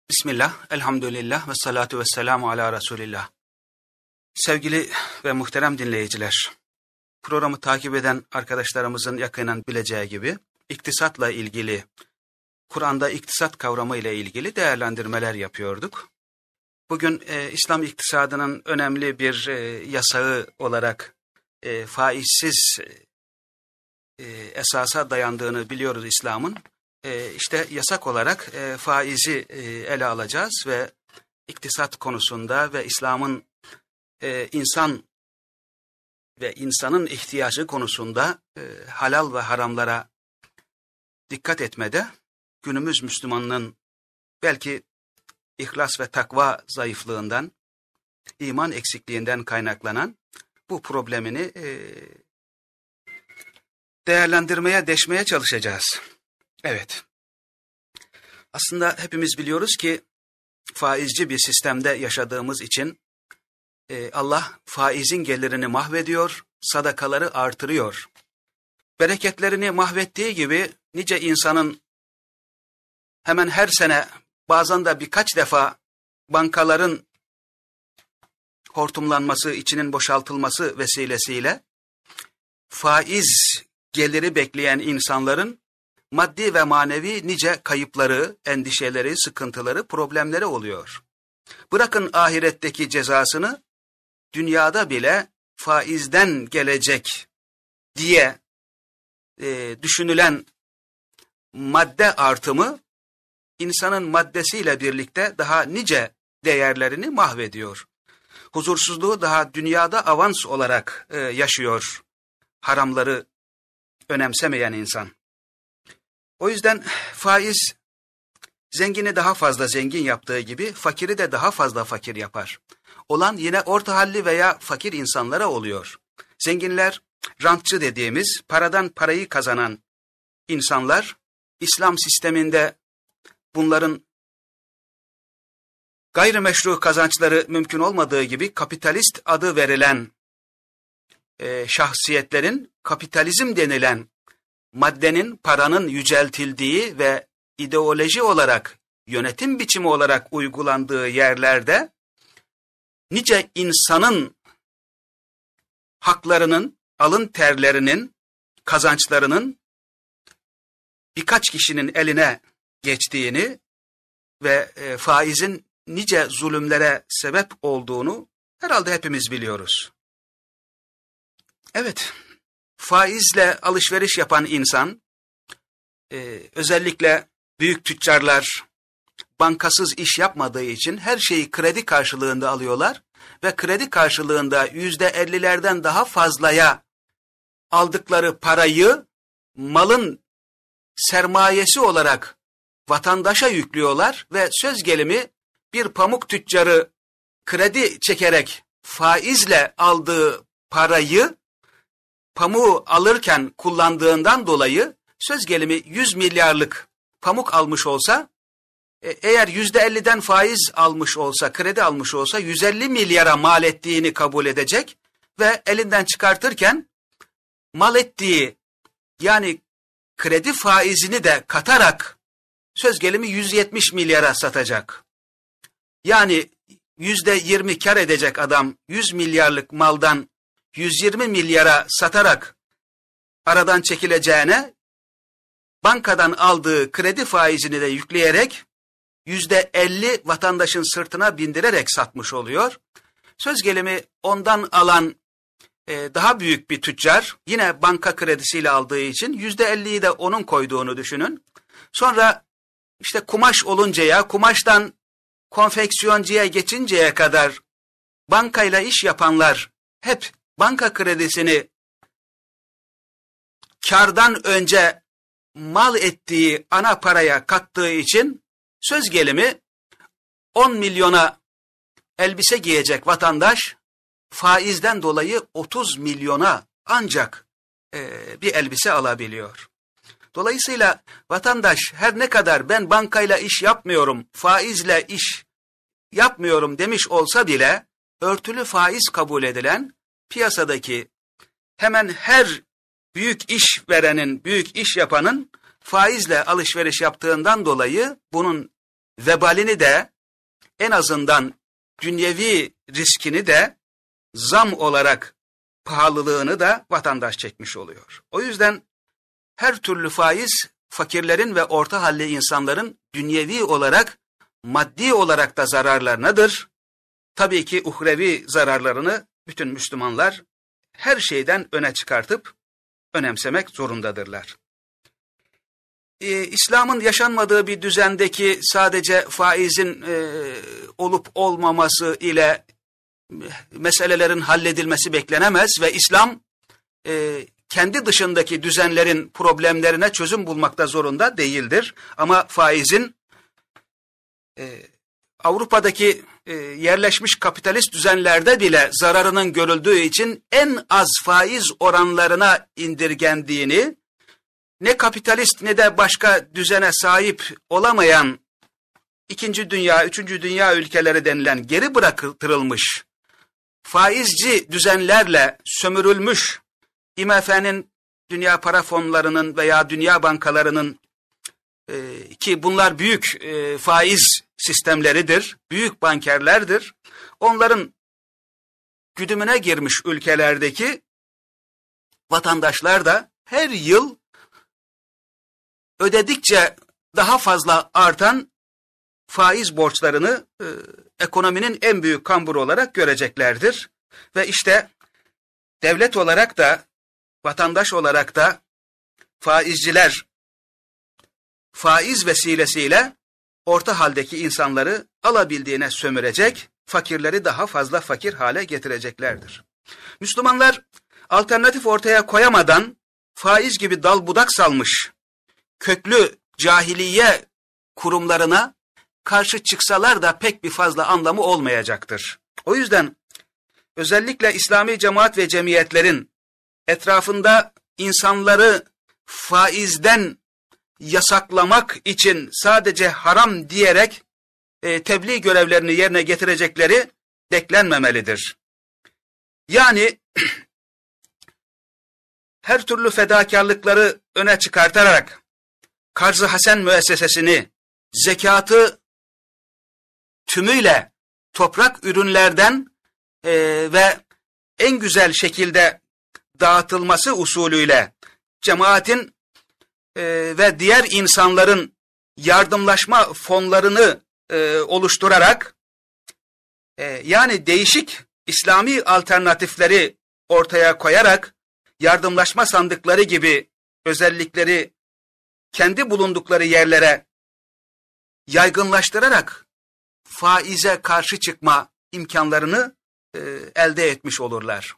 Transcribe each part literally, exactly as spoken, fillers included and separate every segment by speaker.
Speaker 1: Bismillah, elhamdülillah ve salatu ve selamu ala Resulillah. Sevgili ve muhterem dinleyiciler, programı takip eden arkadaşlarımızın yakından bileceği gibi, iktisatla ilgili, Kur'an'da iktisat kavramı ile ilgili değerlendirmeler yapıyorduk. Bugün e, İslam iktisadının önemli bir e, yasağı olarak e, faizsiz e, esasa dayandığını biliyoruz İslam'ın. E, işte yasak olarak e, faizi e, ele alacağız ve iktisat konusunda ve İslam'ın e, insan ve insanın ihtiyacı konusunda e, halal ve haramlara dikkat etmede günümüz Müslümanının belki ihlas ve takva zayıflığından, iman eksikliğinden kaynaklanan bu problemini e, değerlendirmeye, deşmeye çalışacağız. Evet, aslında hepimiz biliyoruz ki faizci bir sistemde yaşadığımız için e, Allah faizin gelirini mahvediyor, sadakaları artırıyor. Bereketlerini mahvettiği gibi nice insanın hemen her sene bazen de birkaç defa bankaların hortumlanması, içinin boşaltılması vesilesiyle faiz geliri bekleyen insanların maddi ve manevi nice kayıpları, endişeleri, sıkıntıları, problemleri oluyor. Bırakın ahiretteki cezasını, dünyada bile faizden gelecek diye e, düşünülen madde artımı, insanın maddesiyle birlikte daha nice değerlerini mahvediyor. Huzursuzluğu daha dünyada avans olarak e, yaşıyor, haramları önemsemeyen insan. O yüzden faiz, zengini daha fazla zengin yaptığı gibi fakiri de daha fazla fakir yapar. Olan yine orta halli veya fakir insanlara oluyor. Zenginler, rantçı dediğimiz, paradan parayı kazanan insanlar, İslam sisteminde bunların gayrimeşru kazançları mümkün olmadığı gibi kapitalist adı verilen e, şahsiyetlerin kapitalizm denilen maddenin, paranın yüceltildiği ve ideoloji olarak, yönetim biçimi olarak uygulandığı yerlerde nice insanın haklarının, alın terlerinin, kazançlarının birkaç kişinin eline geçtiğini ve e, faizin nice zulümlere sebep olduğunu herhalde hepimiz biliyoruz. Evet, faizle alışveriş yapan insan, e, özellikle büyük tüccarlar bankasız iş yapmadığı için her şeyi kredi karşılığında alıyorlar ve kredi karşılığında yüzde ellilerden daha fazlaya aldıkları parayı malın sermayesi olarak vatandaşa yüklüyorlar ve söz gelimi bir pamuk tüccarı kredi çekerek faizle aldığı parayı pamuğu alırken kullandığından dolayı söz gelimi yüz milyarlık pamuk almış olsa, eğer yüzde elliden faiz almış olsa, kredi almış olsa yüz elli milyara mal ettiğini kabul edecek ve elinden çıkartırken mal ettiği, yani kredi faizini de katarak söz gelimi yüz yetmiş milyara satacak. Yani yüzde yirmi kar edecek adam yüz milyarlık maldan yüz yirmi milyara satarak aradan çekileceğine, bankadan aldığı kredi faizini de yükleyerek yüzde elli vatandaşın sırtına bindirerek satmış oluyor. Söz gelimi ondan alan e, daha büyük bir tüccar, yine banka kredisiyle aldığı için yüzde elliyi de onun koyduğunu düşünün. Sonra işte kumaş oluncaya, kumaştan konfeksiyoncuya geçinceye kadar bankayla iş yapanlar hep banka kredisini kardan önce mal ettiği ana paraya kattığı için söz gelimi on milyona elbise giyecek vatandaş faizden dolayı otuz milyona ancak e, bir elbise alabiliyor. Dolayısıyla vatandaş her ne kadar ben bankayla iş yapmıyorum, faizle iş yapmıyorum demiş olsa bile örtülü faiz kabul edilen piyasadaki hemen her büyük iş verenin, büyük iş yapanın faizle alışveriş yaptığından dolayı bunun vebalini de, en azından dünyevi riskini de, zam olarak pahalılığını da vatandaş çekmiş oluyor. O yüzden her türlü faiz fakirlerin ve orta halli insanların dünyevi olarak, maddi olarak da zararlarınadır. Tabii ki uhrevi zararlarını bütün Müslümanlar her şeyden öne çıkartıp önemsemek zorundadırlar. Ee, İslam'ın yaşanmadığı bir düzendeki sadece faizin e, olup olmaması ile meselelerin halledilmesi beklenemez ve İslam e, kendi dışındaki düzenlerin problemlerine çözüm bulmakta zorunda değildir. Ama faizin e, Avrupa'daki e, yerleşmiş kapitalist düzenlerde bile zararının görüldüğü için en az faiz oranlarına indirgendiğini, ne kapitalist ne de başka düzene sahip olamayan ikinci dünya, üçüncü dünya ülkeleri denilen geri bıraktırılmış, faizci düzenlerle sömürülmüş I M F'nin, dünya para fonlarının veya dünya bankalarının e, ki bunlar büyük e, faiz sistemleridir, büyük bankerlerdir. Onların güdümüne girmiş ülkelerdeki vatandaşlar da her yıl ödedikçe daha fazla artan faiz borçlarını e, ekonominin en büyük kamburu olarak göreceklerdir. Ve işte devlet olarak da, vatandaş olarak da faizciler faiz vesilesiyle orta haldeki insanları alabildiğine sömürecek, fakirleri daha fazla fakir hale getireceklerdir. Müslümanlar alternatif ortaya koyamadan faiz gibi dal budak salmış köklü cahiliye kurumlarına karşı çıksalar da pek bir fazla anlamı olmayacaktır. O yüzden özellikle İslami cemaat ve cemiyetlerin etrafında insanları faizden yasaklamak için sadece haram diyerek e, tebliğ görevlerini yerine getirecekleri beklenmemelidir. Yani her türlü fedakarlıkları öne çıkartarak Karz-ı Hasen müessesesini, zekatı tümüyle toprak ürünlerden e, ve en güzel şekilde dağıtılması usulüyle cemaatin e, ve diğer insanların yardımlaşma fonlarını e, oluşturarak e, yani değişik İslami alternatifleri ortaya koyarak yardımlaşma sandıkları gibi özellikleri kendi bulundukları yerlere yaygınlaştırarak faize karşı çıkma imkanlarını e, elde etmiş olurlar.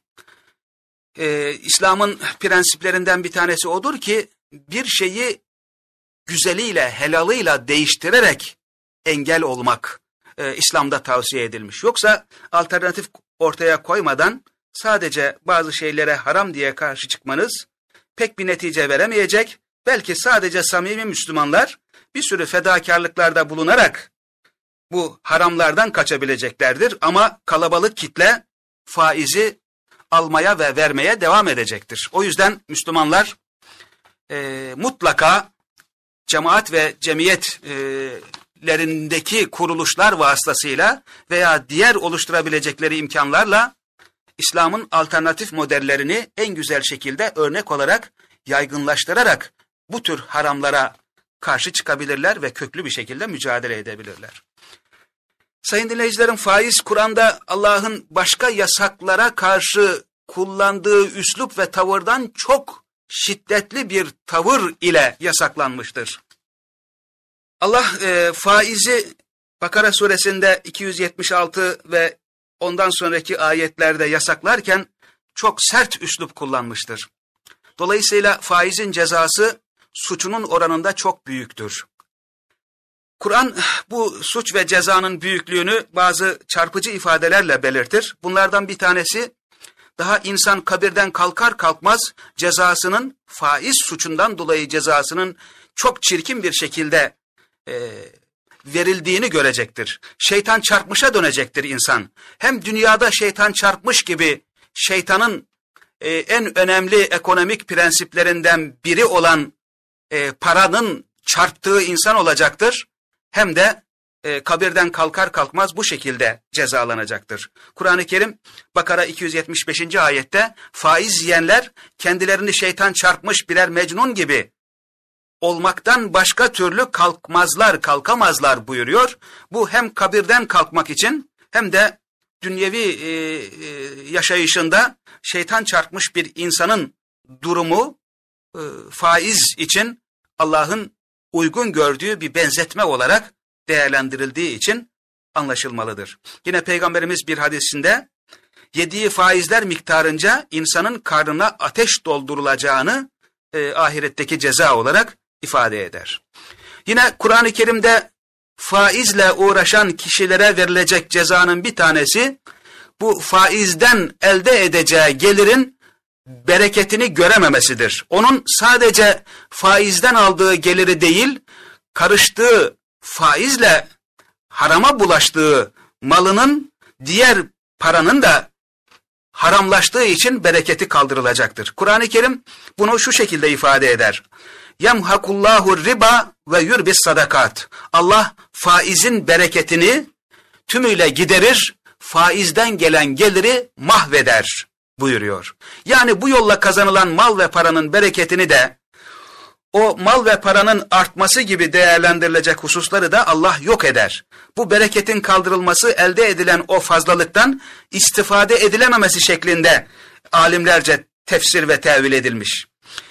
Speaker 1: E, İslam'ın prensiplerinden bir tanesi odur ki bir şeyi güzeliyle, helalıyla değiştirerek engel olmak e, İslam'da tavsiye edilmiş. Yoksa alternatif ortaya koymadan sadece bazı şeylere haram diye karşı çıkmanız pek bir netice veremeyecek. Belki sadece samimi Müslümanlar bir sürü fedakarlıklarda bulunarak bu haramlardan kaçabileceklerdir. Ama kalabalık kitle faizi almaya ve vermeye devam edecektir. O yüzden Müslümanlar e, mutlaka cemaat ve cemiyetlerindeki kuruluşlar vasıtasıyla veya diğer oluşturabilecekleri imkanlarla İslam'ın alternatif modellerini en güzel şekilde örnek olarak yaygınlaştırarak bu tür haramlara karşı çıkabilirler ve köklü bir şekilde mücadele edebilirler. Sayın dinleyicilerim, faiz Kur'an'da Allah'ın başka yasaklara karşı kullandığı üslup ve tavırdan çok şiddetli bir tavır ile yasaklanmıştır. Allah e, faizi Bakara suresinde iki yüz yetmiş altı ve ondan sonraki ayetlerde yasaklarken çok sert üslup kullanmıştır. Dolayısıyla faizin cezası suçunun oranında çok büyüktür. Kur'an bu suç ve cezanın büyüklüğünü bazı çarpıcı ifadelerle belirtir. Bunlardan bir tanesi, daha insan kabirden kalkar kalkmaz cezasının, faiz suçundan dolayı cezasının çok çirkin bir şekilde e, verildiğini görecektir. Şeytan çarpmışa dönecektir insan. Hem dünyada şeytan çarpmış gibi şeytanın e, en önemli ekonomik prensiplerinden biri olan e, paranın çarptığı insan olacaktır. Hem de e, kabirden kalkar kalkmaz bu şekilde cezalanacaktır. Kur'an-ı Kerim Bakara iki yüz yetmiş beşinci ayette faiz yiyenler kendilerini şeytan çarpmış birer mecnun gibi olmaktan başka türlü kalkmazlar, kalkamazlar buyuruyor. Bu hem kabirden kalkmak için hem de dünyevi e, e, yaşayışında şeytan çarpmış bir insanın durumu e, faiz için Allah'ın uygun gördüğü bir benzetme olarak değerlendirildiği için anlaşılmalıdır. Yine Peygamberimiz bir hadisinde yediği faizler miktarınca insanın karnına ateş doldurulacağını e, ahiretteki ceza olarak ifade eder. Yine Kur'an-ı Kerim'de faizle uğraşan kişilere verilecek cezanın bir tanesi bu faizden elde edeceği gelirin bereketini görememesidir. Onun sadece faizden aldığı geliri değil, karıştığı faizle harama bulaştığı malının diğer paranın da haramlaştığı için bereketi kaldırılacaktır. Kur'an-ı Kerim bunu şu şekilde ifade eder. Yemhakullahu riba ve yurbis sadakat. Allah faizin bereketini tümüyle giderir, faizden gelen geliri mahveder buyuruyor. Yani bu yolla kazanılan mal ve paranın bereketini de o mal ve paranın artması gibi değerlendirilecek hususları da Allah yok eder. Bu bereketin kaldırılması elde edilen o fazlalıktan istifade edilememesi şeklinde alimlerce tefsir ve tevil edilmiş.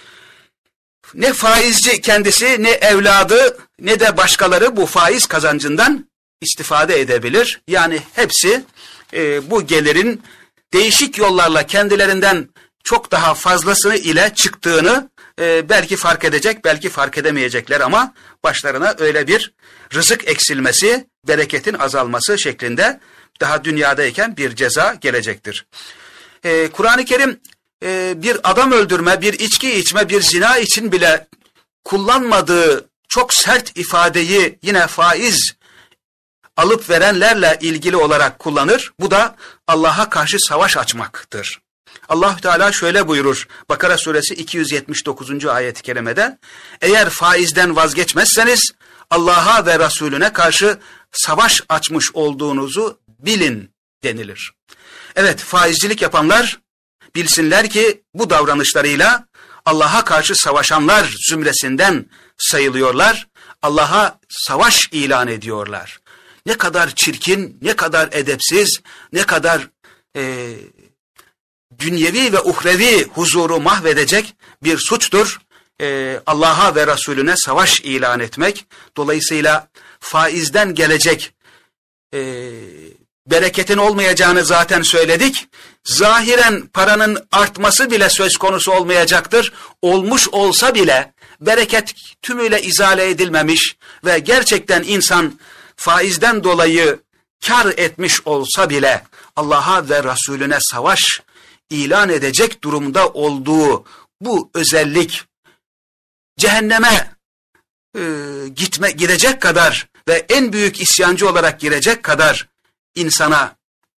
Speaker 1: Ne faizci kendisi, ne evladı, ne de başkaları bu faiz kazancından istifade edebilir. Yani hepsi e, bu gelirin değişik yollarla kendilerinden çok daha fazlasını ile çıktığını e, belki fark edecek, belki fark edemeyecekler ama başlarına öyle bir rızık eksilmesi, bereketin azalması şeklinde daha dünyadayken bir ceza gelecektir. E, Kur'an-ı Kerim e, bir adam öldürme, bir içki içme, bir zina için bile kullanmadığı çok sert ifadeyi yine faiz alıp verenlerle ilgili olarak kullanır. Bu da Allah'a karşı savaş açmaktır. Allah-u Teala şöyle buyurur Bakara suresi iki yüz yetmiş dokuzuncu ayet-i kerimede, eğer faizden vazgeçmezseniz Allah'a ve Resulüne karşı savaş açmış olduğunuzu bilin denilir. Evet, faizcilik yapanlar bilsinler ki bu davranışlarıyla Allah'a karşı savaşanlar zümresinden sayılıyorlar. Allah'a savaş ilan ediyorlar. Ne kadar çirkin, ne kadar edepsiz, ne kadar e, dünyevi ve uhrevi huzuru mahvedecek bir suçtur. E, Allah'a ve Resulüne savaş ilan etmek. Dolayısıyla faizden gelecek e, bereketin olmayacağını zaten söyledik. Zahiren paranın artması bile söz konusu olmayacaktır. Olmuş olsa bile bereket tümüyle izale edilmemiş ve gerçekten insan faizden dolayı kar etmiş olsa bile Allah'a ve Resulüne savaş ilan edecek durumda olduğu bu özellik cehenneme e, gitme gidecek kadar ve en büyük isyancı olarak girecek kadar insana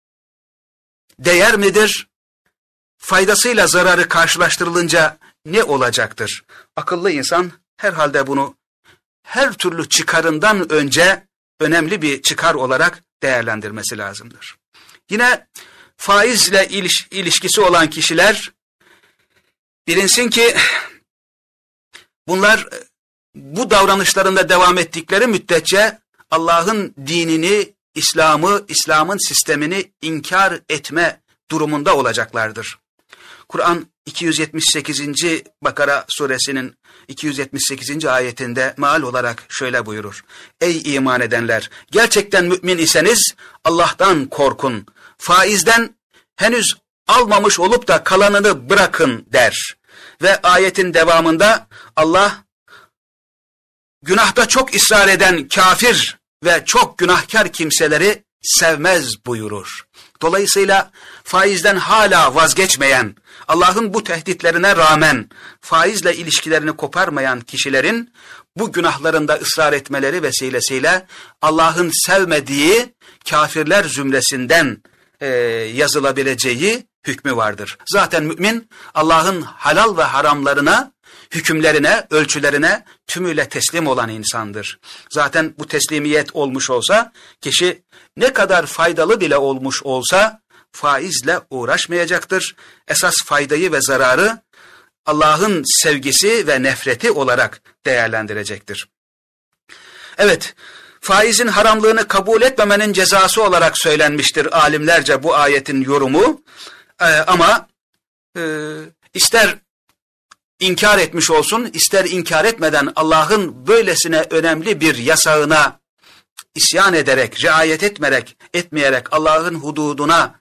Speaker 1: değer midir? Faydasıyla zararı karşılaştırılınca ne olacaktır? Akıllı insan herhalde bunu her türlü çıkarından önce önemli bir çıkar olarak değerlendirmesi lazımdır. Yine faizle iliş, ilişkisi olan kişiler bilinsin ki bunlar bu davranışlarında devam ettikleri müddetçe Allah'ın dinini, İslam'ı, İslam'ın sistemini inkar etme durumunda olacaklardır. Kur'an iki yüz yetmiş sekizinci Bakara suresinin iki yüz yetmiş sekizinci ayetinde meal olarak şöyle buyurur. Ey iman edenler! Gerçekten mümin iseniz Allah'tan korkun. Faizden henüz almamış olup da kalanını bırakın der. Ve ayetin devamında Allah günahta çok ısrar eden kafir ve çok günahkar kimseleri sevmez buyurur. Dolayısıyla faizden hala vazgeçmeyen, Allah'ın bu tehditlerine rağmen faizle ilişkilerini koparmayan kişilerin bu günahlarında ısrar etmeleri vesilesiyle Allah'ın sevmediği kafirler zümresinden e, yazılabileceği hükmü vardır. Zaten mümin Allah'ın halal ve haramlarına hükümlerine, ölçülerine tümüyle teslim olan insandır. Zaten bu teslimiyet olmuş olsa, kişi ne kadar faydalı bile olmuş olsa faizle uğraşmayacaktır. Esas faydayı ve zararı Allah'ın sevgisi ve nefreti olarak değerlendirecektir. Evet, faizin haramlığını kabul etmemenin cezası olarak söylenmiştir alimlerce bu ayetin yorumu. Ee, ama e, ister inkar etmiş olsun, ister inkar etmeden Allah'ın böylesine önemli bir yasağına isyan ederek, riayet etmeyerek, etmeyerek Allah'ın hududuna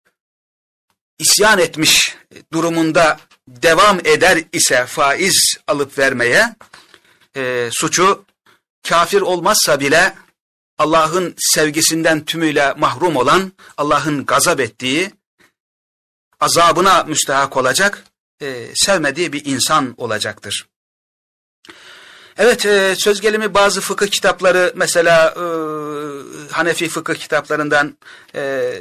Speaker 1: isyan etmiş durumunda devam eder ise faiz alıp vermeye, e, suçu kafir olmazsa bile Allah'ın sevgisinden tümüyle mahrum olan, Allah'ın gazap ettiği, azabına müstahak olacak, e, sevmediği bir insan olacaktır. Evet, e, söz gelimi bazı fıkıh kitapları, mesela e, Hanefi fıkıh kitaplarından e,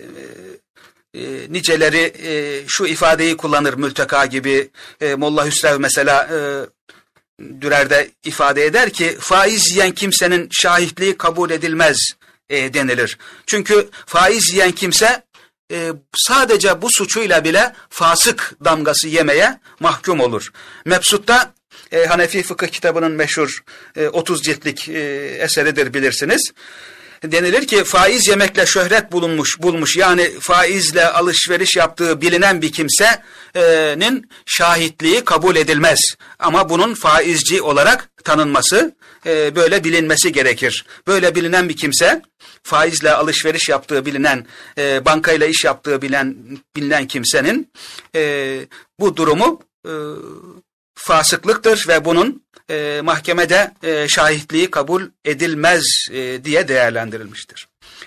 Speaker 1: e, niceleri e, şu ifadeyi kullanır, Mülteka gibi, e, Molla Hüsrev mesela e, Dürer'de ifade eder ki, faiz yiyen kimsenin şahitliği kabul edilmez e, denilir. Çünkü faiz yiyen kimse e, sadece bu suçuyla bile fasık damgası yemeye mahkum olur. Mebsut'ta e, Hanefi fıkıh kitabının meşhur e, otuz ciltlik e, eseridir, bilirsiniz. Denilir ki faiz yemekle şöhret bulunmuş, bulmuş yani faizle alışveriş yaptığı bilinen bir kimsenin şahitliği kabul edilmez. Ama bunun faizci olarak tanınması, e, böyle bilinmesi gerekir. Böyle bilinen bir kimse, faizle alışveriş yaptığı bilinen, e, bankayla iş yaptığı bilen, bilinen kimsenin e, bu durumu e, fasıklıktır ve bunun e, mahkemede e, şahitliği kabul edilmez e, diye değerlendirilmiştir.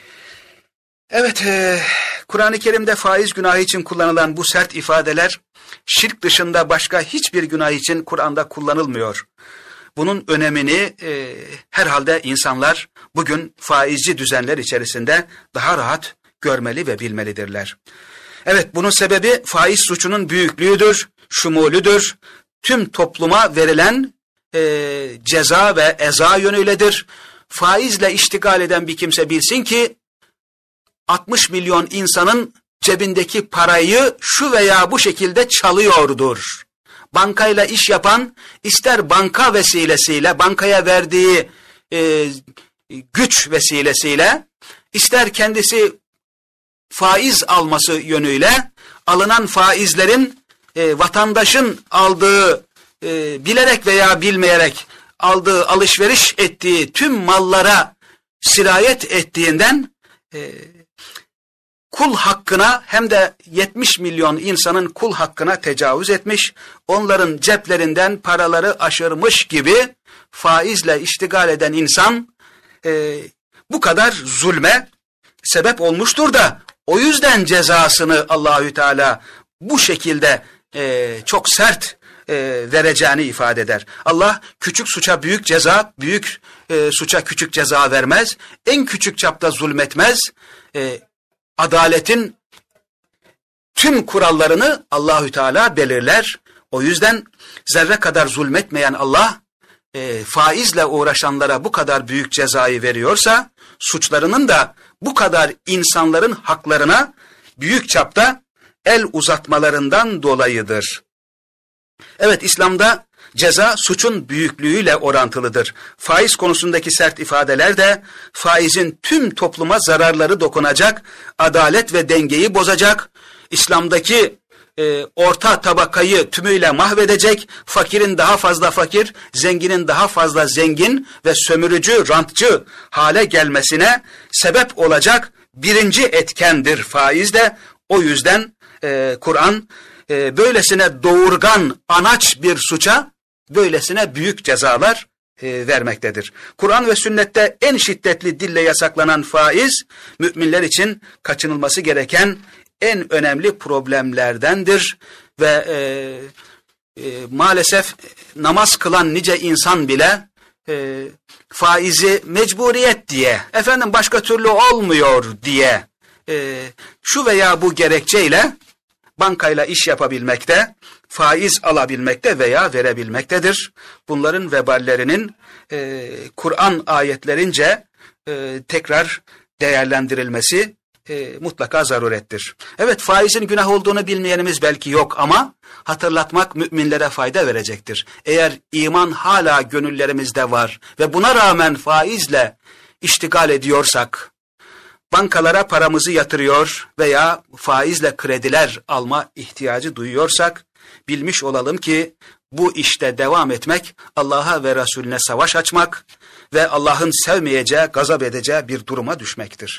Speaker 1: Evet, e, Kur'an-ı Kerim'de faiz günahı için kullanılan bu sert ifadeler, şirk dışında başka hiçbir günah için Kur'an'da kullanılmıyor. Bunun önemini e, herhalde insanlar bugün faizci düzenler içerisinde daha rahat görmeli ve bilmelidirler. Evet, bunun sebebi faiz suçunun büyüklüğüdür, şumulüdür. Tüm topluma verilen e, ceza ve eza yönüyledir. Faizle iştigal eden bir kimse bilsin ki altmış milyon insanın cebindeki parayı şu veya bu şekilde çalıyordur. Bankayla iş yapan, ister banka vesilesiyle, bankaya verdiği e, güç vesilesiyle, ister kendisi faiz alması yönüyle, alınan faizlerin e, vatandaşın aldığı, e, bilerek veya bilmeyerek aldığı, alışveriş ettiği tüm mallara sirayet ettiğinden e, kul hakkına, hem de yetmiş milyon insanın kul hakkına tecavüz etmiş, onların ceplerinden paraları aşırmış gibi faizle iştigal eden insan e, bu kadar zulme sebep olmuştur da o yüzden cezasını Allahü Teala bu şekilde e, çok sert e, vereceğini ifade eder. Allah küçük suça büyük ceza, büyük e, suça küçük ceza vermez, en küçük çapta zulmetmez. E, adaletin tüm kurallarını Allahü Teala belirler. O yüzden zerre kadar zulmetmeyen Allah, e, faizle uğraşanlara bu kadar büyük cezayı veriyorsa, suçlarının da bu kadar insanların haklarına büyük çapta el uzatmalarından dolayıdır. Evet, İslam'da ceza suçun büyüklüğüyle orantılıdır. Faiz konusundaki sert ifadeler de faizin tüm topluma zararları dokunacak, adalet ve dengeyi bozacak, İslam'daki e, orta tabakayı tümüyle mahvedecek, fakirin daha fazla fakir, zenginin daha fazla zengin ve sömürücü, rantçı hale gelmesine sebep olacak birinci etkendir faiz de. O yüzden e, Kur'an e, böylesine doğurgan, anaç bir suça böylesine büyük cezalar e, vermektedir. Kur'an ve sünnette en şiddetli dille yasaklanan faiz, müminler için kaçınılması gereken en önemli problemlerdendir ve e, e, maalesef namaz kılan nice insan bile e, faizi mecburiyet diye, efendim başka türlü olmuyor diye, e, şu veya bu gerekçeyle bankayla iş yapabilmekte, faiz alabilmekte veya verebilmektedir. Bunların veballerinin e, Kur'an ayetlerince e, tekrar değerlendirilmesi e, mutlaka zarurettir. Evet, faizin günah olduğunu bilmeyenimiz belki yok ama hatırlatmak müminlere fayda verecektir. Eğer iman hala gönüllerimizde var ve buna rağmen faizle iştigal ediyorsak, bankalara paramızı yatırıyor veya faizle krediler alma ihtiyacı duyuyorsak, bilmiş olalım ki bu işte devam etmek, Allah'a ve Resulüne savaş açmak ve Allah'ın sevmeyeceği, gazap edeceği bir duruma düşmektir.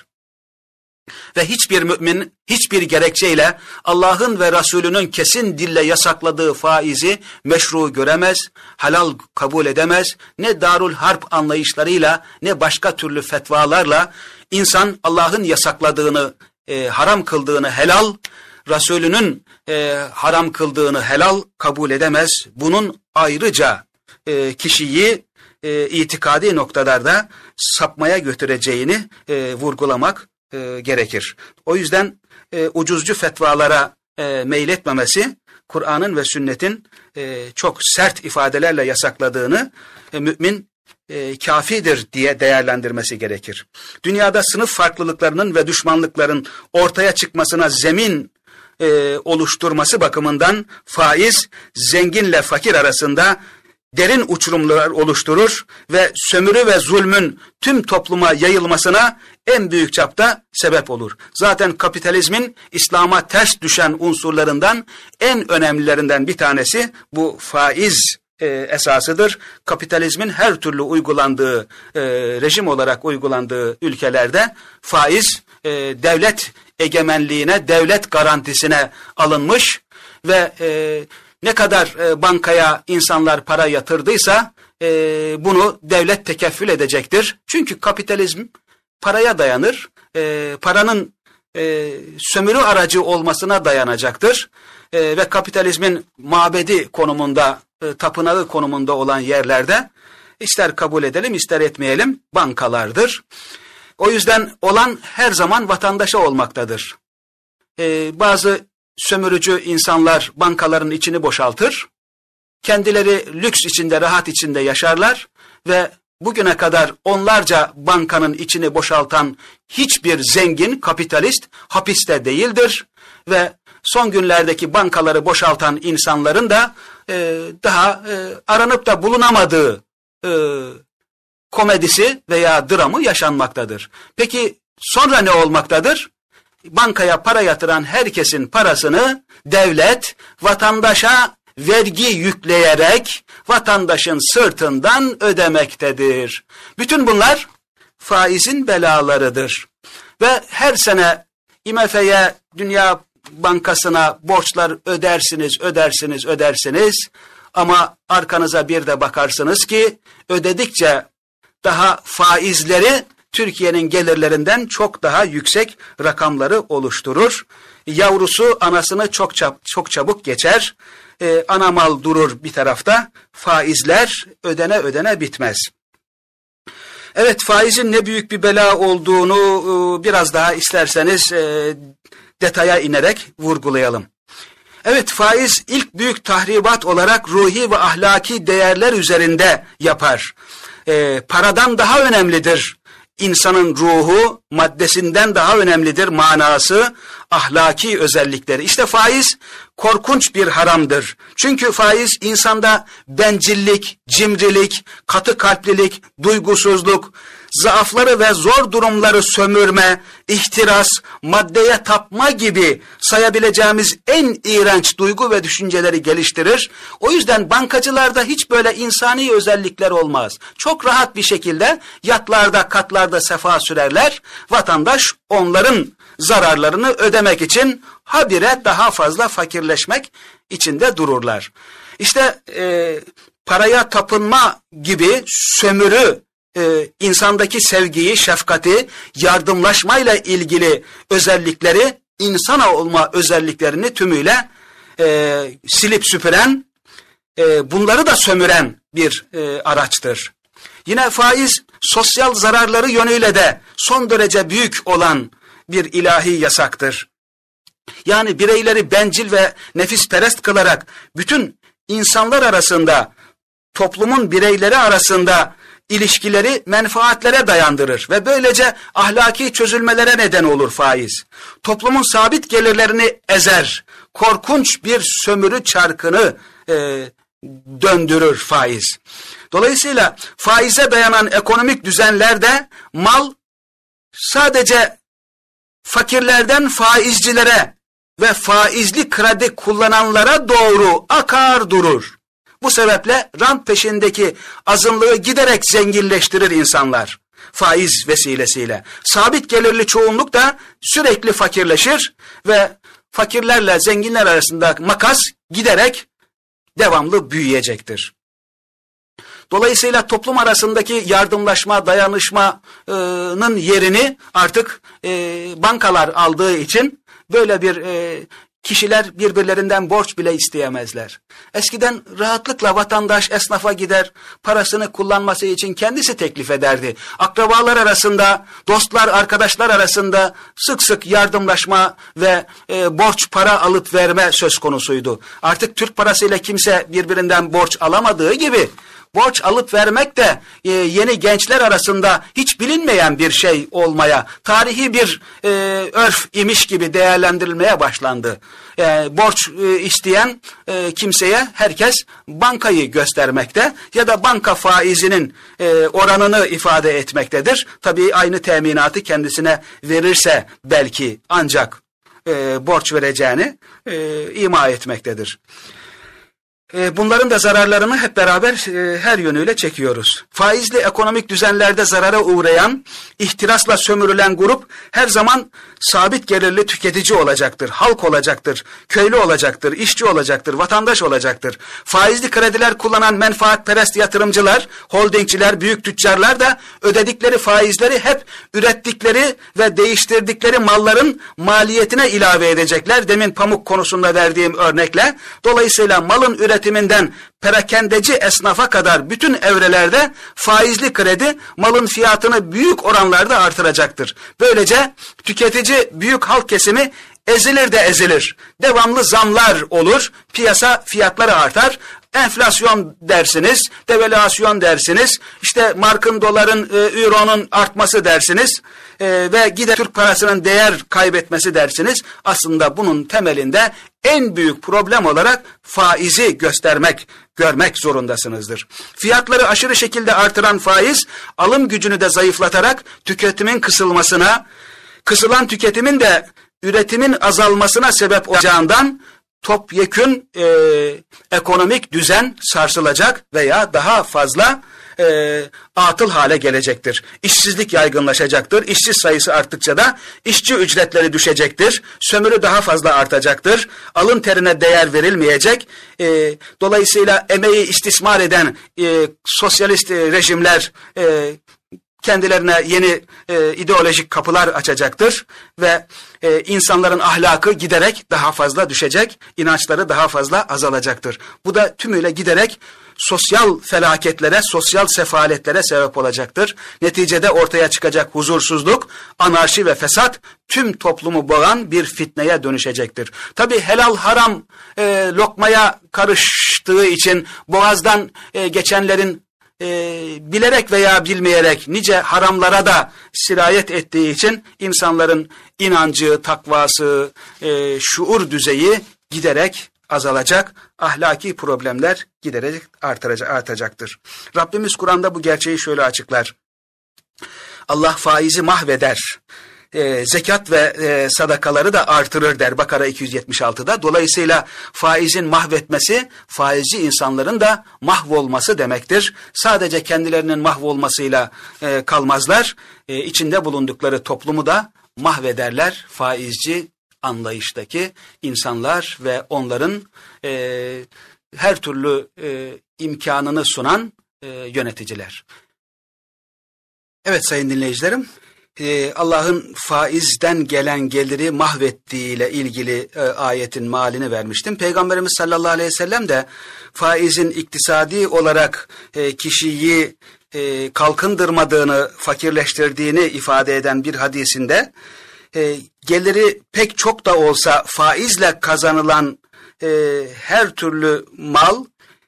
Speaker 1: Ve hiçbir mümin, hiçbir gerekçeyle Allah'ın ve Resulünün kesin dille yasakladığı faizi meşru göremez, halal kabul edemez. Ne Darul Harp anlayışlarıyla ne başka türlü fetvalarla insan Allah'ın yasakladığını, e, haram kıldığını helal, Resulünün e, haram kıldığını helal kabul edemez. Bunun ayrıca e, kişiyi e, itikadi noktalarda sapmaya götüreceğini e, vurgulamak e, gerekir. O yüzden e, ucuzcu fetvalara e, meyletmemesi, Kur'an'ın ve sünnetin e, çok sert ifadelerle yasakladığını e, mümin e, kafidir diye değerlendirmesi gerekir. Dünyada sınıf farklılıklarının ve düşmanlıkların ortaya çıkmasına zemin e, oluşturması bakımından faiz zenginle fakir arasında derin uçurumlar oluşturur ve sömürü ve zulmün tüm topluma yayılmasına en büyük çapta sebep olur. Zaten kapitalizmin İslam'a ters düşen unsurlarından en önemlilerinden bir tanesi bu faiz e, esasıdır. Kapitalizmin her türlü uygulandığı, e, rejim olarak uygulandığı ülkelerde faiz e, devlet egemenliğine, devlet garantisine alınmış ve e, ne kadar e, bankaya insanlar para yatırdıysa e, bunu devlet tekeffül edecektir. Çünkü kapitalizm paraya dayanır, e, paranın e, sömürü aracı olmasına dayanacaktır. E, ve kapitalizmin mabedi konumunda, e, tapınağı konumunda olan yerlerde ister kabul edelim ister etmeyelim bankalardır. O yüzden olan her zaman vatandaşa olmaktadır. E, bazı sömürücü insanlar bankaların içini boşaltır, kendileri lüks içinde, rahat içinde yaşarlar ve bugüne kadar onlarca bankanın içini boşaltan hiçbir zengin kapitalist hapiste değildir ve son günlerdeki bankaları boşaltan insanların da e, daha e, aranıp da bulunamadığı e, komedisi veya dramı yaşanmaktadır. Peki sonra ne olmaktadır? Bankaya para yatıran herkesin parasını devlet vatandaşa vergi yükleyerek vatandaşın sırtından ödemektedir. Bütün bunlar faizin belalarıdır. Ve her sene I M F'ye, Dünya Bankası'na borçlar ödersiniz, ödersiniz, ödersiniz. Ama arkanıza bir de bakarsınız ki ödedikçe daha faizleri Türkiye'nin gelirlerinden çok daha yüksek rakamları oluşturur. Yavrusu anasını çok çab çok çabuk geçer. Ee, ana mal durur bir tarafta. Faizler ödene ödene bitmez. Evet, faizin ne büyük bir bela olduğunu e, biraz daha isterseniz e, detaya inerek vurgulayalım. Evet, faiz ilk büyük tahribat olarak ruhi ve ahlaki değerler üzerinde yapar. E, paradan daha önemlidir. İnsanın ruhu, maddesinden daha önemlidir manası, ahlaki özellikleri. İşte faiz korkunç bir haramdır. Çünkü faiz insanda bencillik, cimrilik, katı kalplilik, duygusuzluk, zaafları ve zor durumları sömürme, ihtiras, maddeye tapma gibi sayabileceğimiz en iğrenç duygu ve düşünceleri geliştirir. O yüzden bankacılarda hiç böyle insani özellikler olmaz. Çok rahat bir şekilde yatlarda, katlarda sefa sürerler. Vatandaş onların zararlarını ödemek için habire daha fazla fakirleşmek içinde dururlar. İşte e, paraya tapınma gibi sömürü, e, insandaki sevgiyi, şefkati, yardımlaşmayla ilgili özellikleri, insana olma özelliklerini tümüyle e, silip süpüren, e, bunları da sömüren bir e, araçtır. Yine faiz sosyal zararları yönüyle de son derece büyük olan bir ilahi yasaktır. Yani bireyleri bencil ve nefisperest kılarak bütün insanlar arasında, toplumun bireyleri arasında ilişkileri menfaatlere dayandırır ve böylece ahlaki çözülmelere neden olur faiz. Toplumun sabit gelirlerini ezer, korkunç bir sömürü çarkını e, döndürür faiz. Dolayısıyla faize dayanan ekonomik düzenlerde mal sadece fakirlerden faizcilere ve faizli kredi kullananlara doğru akar durur. Bu sebeple rant peşindeki azınlığı giderek zenginleştirir insanlar faiz vesilesiyle. Sabit gelirli çoğunluk da sürekli fakirleşir ve fakirlerle zenginler arasında makas giderek devamlı büyüyecektir. Dolayısıyla toplum arasındaki yardımlaşma, dayanışmanın yerini artık e, bankalar aldığı için böyle bir e, kişiler birbirlerinden borç bile isteyemezler. Eskiden rahatlıkla vatandaş esnafa gider, parasını kullanması için kendisi teklif ederdi. Akrabalar arasında, dostlar, arkadaşlar arasında sık sık yardımlaşma ve e, borç para alıp verme söz konusuydu. Artık Türk parasıyla kimse birbirinden borç alamadığı gibi, borç alıp vermek de e, yeni gençler arasında hiç bilinmeyen bir şey olmaya, tarihi bir e, örf imiş gibi değerlendirilmeye başlandı. E, borç e, isteyen e, kimseye herkes bankayı göstermekte ya da banka faizinin e, oranını ifade etmektedir. Tabii aynı teminatı kendisine verirse belki ancak e, borç vereceğini e, ima etmektedir. Bunların da zararlarını hep beraber her yönüyle çekiyoruz. Faizli ekonomik düzenlerde zarara uğrayan, ihtirasla sömürülen grup her zaman sabit gelirli tüketici olacaktır, halk olacaktır, köylü olacaktır, işçi olacaktır, vatandaş olacaktır. Faizli krediler kullanan menfaatperest yatırımcılar, holdingçiler, büyük tüccarlar da ödedikleri faizleri hep ürettikleri ve değiştirdikleri malların maliyetine ilave edecekler. Demin pamuk konusunda verdiğim örnekle. Dolayısıyla malın üretimi üretiminden perakendeci esnafa kadar bütün evrelerde faizli kredi malın fiyatını büyük oranlarda artıracaktır. Böylece tüketici büyük halk kesimi ezilir de ezilir. Devamlı zamlar olur, piyasa fiyatları artar. Enflasyon dersiniz, devalüasyon dersiniz, işte markın, doların, e, euronun artması dersiniz e, ve gider Türk parasının değer kaybetmesi dersiniz. Aslında bunun temelinde en büyük problem olarak faizi göstermek, görmek zorundasınızdır. Fiyatları aşırı şekilde artıran faiz, alım gücünü de zayıflatarak tüketimin kısılmasına, kısılan tüketimin de üretimin azalmasına sebep olacağından topyekün e, ekonomik düzen sarsılacak veya daha fazla e, atıl hale gelecektir. İşsizlik yaygınlaşacaktır. İşsiz sayısı arttıkça da işçi ücretleri düşecektir. Sömürü daha fazla artacaktır. Alın terine değer verilmeyecek. E, dolayısıyla emeği istismar eden e, sosyalist e, rejimler e, kendilerine yeni e, ideolojik kapılar açacaktır ve e, insanların ahlakı giderek daha fazla düşecek, inançları daha fazla azalacaktır. Bu da tümüyle giderek sosyal felaketlere, sosyal sefaletlere sebep olacaktır. Neticede ortaya çıkacak huzursuzluk, anarşi ve fesat tüm toplumu boğan bir fitneye dönüşecektir. Tabii helal haram e, lokmaya karıştığı için boğazdan e, geçenlerin E, bilerek veya bilmeyerek nice haramlara da sirayet ettiği için insanların inancı, takvası, e, şuur düzeyi giderek azalacak, ahlaki problemler giderek artıracak, artacaktır. Rabbimiz Kur'an'da bu gerçeği şöyle açıklar. Allah faizi mahveder. E, zekat ve e, sadakaları da artırır der Bakara iki yüz yetmiş altıda. Dolayısıyla faizin mahvetmesi, faizci insanların da mahvolması demektir. Sadece kendilerinin mahvolmasıyla e, kalmazlar, e, içinde bulundukları toplumu da mahvederler faizci anlayıştaki insanlar ve onların e, her türlü e, imkanını sunan e, yöneticiler. Evet sayın dinleyicilerim, Allah'ın faizden gelen geliri mahvettiğiyle ilgili e, ayetin malini vermiştim. Peygamberimiz sallallahu aleyhi ve sellem de faizin iktisadi olarak e, kişiyi e, kalkındırmadığını, fakirleştirdiğini ifade eden bir hadisinde e, geliri pek çok da olsa faizle kazanılan e, her türlü mal,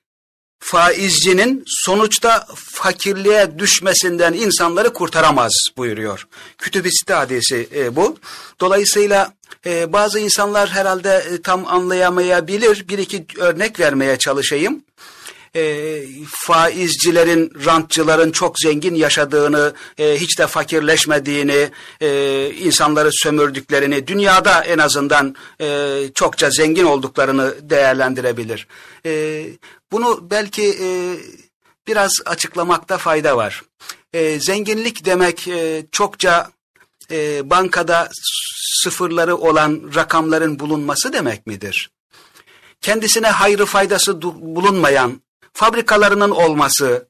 Speaker 1: faizcinin sonuçta fakirliğe düşmesinden insanları kurtaramaz buyuruyor. Kütüb-i Sitte hadisi e, bu. Dolayısıyla e, bazı insanlar herhalde e, tam anlayamayabilir. Bir iki örnek vermeye çalışayım. E, faizcilerin, rantçıların çok zengin yaşadığını, e, hiç de fakirleşmediğini, e, insanları sömürdüklerini, dünyada en azından e, çokça zengin olduklarını değerlendirebilir. E, bunu belki e, biraz açıklamakta fayda var. E, zenginlik demek e, çokça e, bankada sıfırları olan rakamların bulunması demek midir? Kendisine hayrı faydası bulunmayan fabrikalarının olması,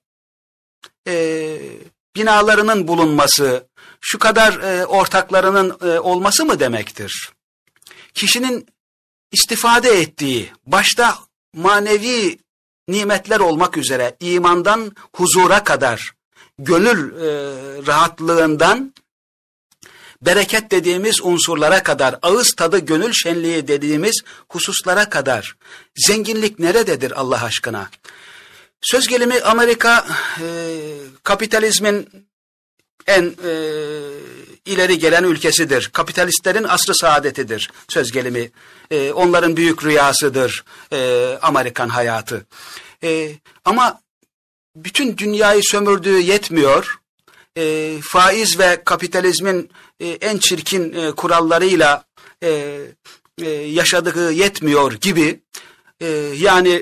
Speaker 1: e, binalarının bulunması, şu kadar e, ortaklarının e, olması mı demektir? Kişinin istifade ettiği, başta manevi nimetler olmak üzere imandan huzura kadar, gönül e, rahatlığından bereket dediğimiz unsurlara kadar, ağız tadı gönül şenliği dediğimiz hususlara kadar zenginlik nerededir Allah aşkına? Söz gelimi Amerika e, kapitalizmin en e, ileri gelen ülkesidir. Kapitalistlerin asrı saadetidir söz gelimi. E, onların büyük rüyasıdır e, Amerikan hayatı. E, ama bütün dünyayı sömürdüğü yetmiyor. E, faiz ve kapitalizmin e, en çirkin e, kurallarıyla e, e, yaşadığı yetmiyor gibi e, yani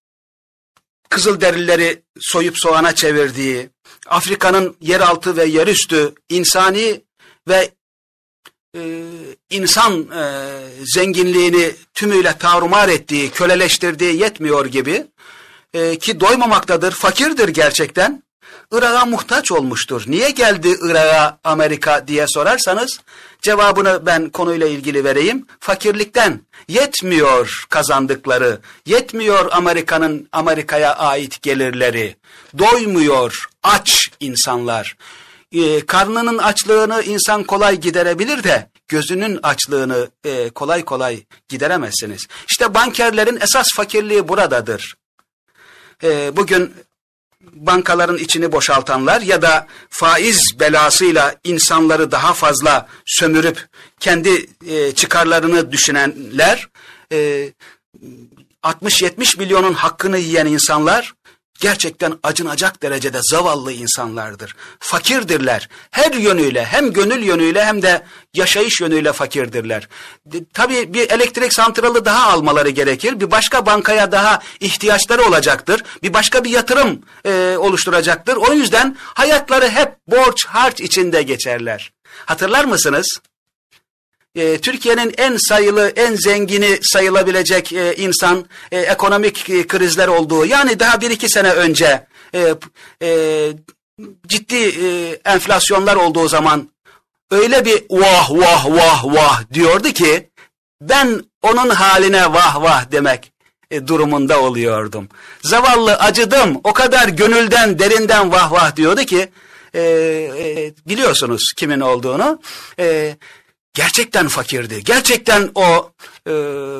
Speaker 1: Kızılderilileri soyup soğana çevirdiği, Afrika'nın yeraltı ve yerüstü insani ve e, insan e, zenginliğini tümüyle tarumar ettiği, köleleştirdiği yetmiyor gibi e, ki doymamaktadır, fakirdir gerçekten. Irak'a muhtaç olmuştur. Niye geldi Irak'a Amerika diye sorarsanız cevabını ben konuyla ilgili vereyim. Fakirlikten. Yetmiyor kazandıkları, yetmiyor Amerika'nın Amerika'ya ait gelirleri. Doymuyor aç insanlar. Ee, karnının açlığını insan kolay giderebilir de gözünün açlığını e, kolay kolay gideremezsiniz. İşte bankerlerin esas fakirliği buradadır. Ee, bugün bankaların içini boşaltanlar ya da faiz belasıyla insanları daha fazla sömürüp kendi e, çıkarlarını düşünenler, e, altmış yetmiş milyonun hakkını yiyen insanlar gerçekten acınacak derecede zavallı insanlardır. Fakirdirler. Her yönüyle, hem gönül yönüyle hem de yaşayış yönüyle fakirdirler. Tabii bir elektrik santralı daha almaları gerekir. Bir başka bankaya daha ihtiyaçları olacaktır. Bir başka bir yatırım e, oluşturacaktır. O yüzden hayatları hep borç harç içinde geçerler. Hatırlar mısınız? E, Türkiye'nin en sayılı, en zengini sayılabilecek e, insan e, ekonomik e, krizler olduğu, yani daha bir iki sene önce e, e, ciddi e, enflasyonlar olduğu zaman öyle bir vah vah vah vah diyordu ki ben onun haline vah vah demek e, durumunda oluyordum. Zavallı acıdım, o kadar gönülden derinden vah vah diyordu ki e, e, biliyorsunuz kimin olduğunu. E, Gerçekten fakirdi. Gerçekten o e,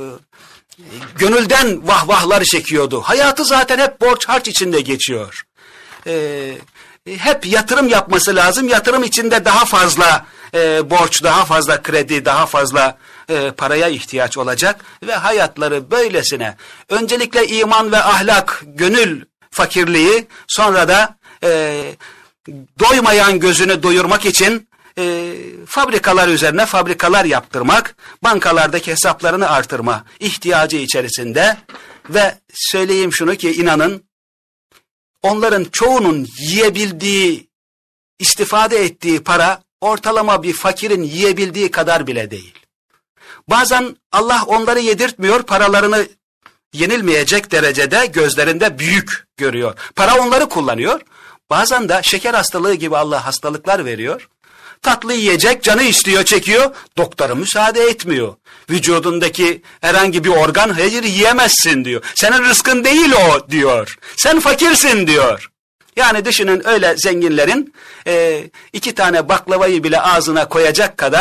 Speaker 1: gönülden vahvahları çekiyordu. Hayatı zaten hep borç harç içinde geçiyor. E, hep yatırım yapması lazım. Yatırım içinde daha fazla e, borç, daha fazla kredi, daha fazla e, paraya ihtiyaç olacak. Ve hayatları böylesine. Öncelikle iman ve ahlak, gönül fakirliği, sonra da e, doymayan gözünü doyurmak için E, fabrikalar üzerine fabrikalar yaptırmak, bankalardaki hesaplarını artırma ihtiyacı içerisinde ve söyleyeyim şunu ki inanın onların çoğunun yiyebildiği, istifade ettiği para ortalama bir fakirin yiyebildiği kadar bile değil. Bazen Allah onları yedirtmiyor, paralarını yenilmeyecek derecede gözlerinde büyük görüyor. Para onları kullanıyor. Bazen de şeker hastalığı gibi Allah hastalıklar veriyor. Tatlı yiyecek, canı istiyor, çekiyor, doktoru müsaade etmiyor. Vücudundaki herhangi bir organ, hayır yiyemezsin diyor. Senin rızkın değil o diyor. Sen fakirsin diyor. Yani düşünün öyle zenginlerin e, iki tane baklavayı bile ağzına koyacak kadar